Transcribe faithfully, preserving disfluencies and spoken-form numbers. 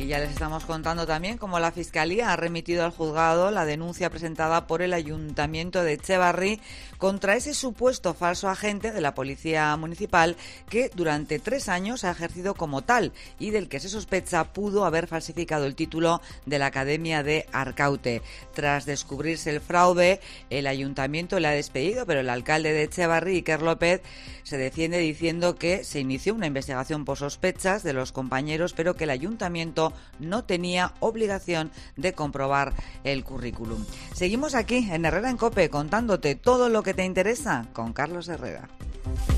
Y ya les estamos contando también cómo la Fiscalía ha remitido al juzgado la denuncia presentada por el Ayuntamiento de Etxebarri contra ese supuesto falso agente de la Policía Municipal que durante tres años ha ejercido como tal y del que se sospecha pudo haber falsificado el título de la Academia de Arkaute. Tras descubrirse el fraude, el Ayuntamiento le ha despedido, pero el alcalde de Etxebarri, Iker López, se defiende diciendo que se inició una investigación por sospechas de los compañeros, pero que el Ayuntamiento no tenía obligación de comprobar el currículum. Seguimos aquí en Herrera en COPE contándote todo lo que te interesa con Carlos Herrera.